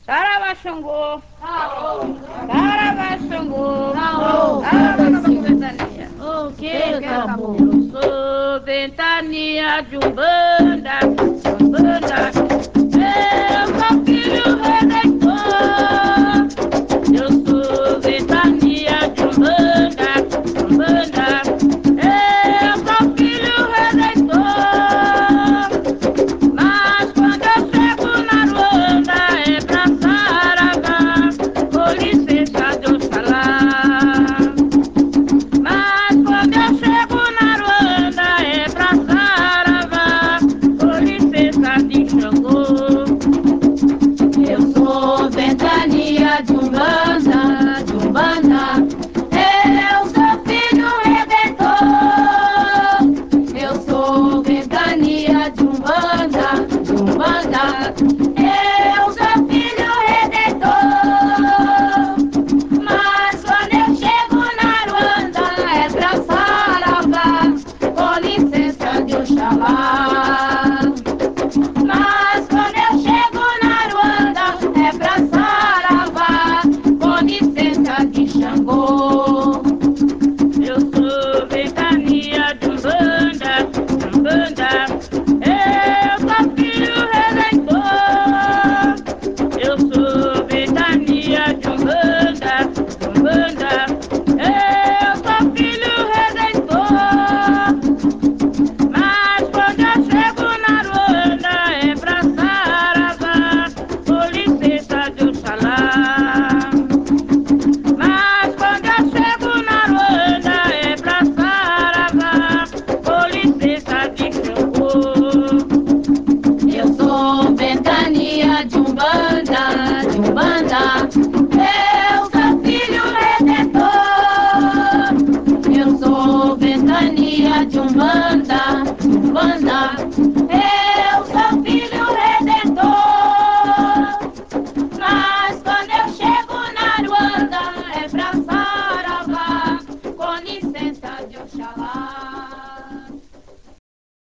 Saravá Xangô, Saravá Xangô, Canta Saravá assim. Ventania. O que acabou? Eu sou ventania de Umbanda, Umbanda. Eu sou filho redentor. Eu sou ventania de Umbanda, Umbanda. Eu sou filho redentor. Mas quando eu chego na Luanda é pra Saravá, com licença de Oxalá. Mas quando eu chego na Luanda é pra Saravá, com licença de Xangô. Eu sou ventania de Umbanda, de Umbanda. Eu sou filho redentor. Eu sou ventania de Umbanda, de Umbanda. Eu sou filho redentor. Mas quando eu chego na Ruanda é pra Saravá, com licença de Oxalá. Mas quando eu chego na Ruanda é pra Saravá, com licença de Xangô. Eu sou ventania de Umbanda, de Umbanda. Eu sou filho redentor. Eu sou ventania de Umbanda, de Umbanda. Eu sou filho redentor. Mas quando eu chego na Luanda é pra Saravá, com licença de Oxalá. Mas quando eu chego na Luanda é pra Saravá, com licença de Xangô. Eu sou ventania de Umbanda, de Umbanda. Eu sou filho redentor. Eu sou ventania de Umbanda, de Umbanda.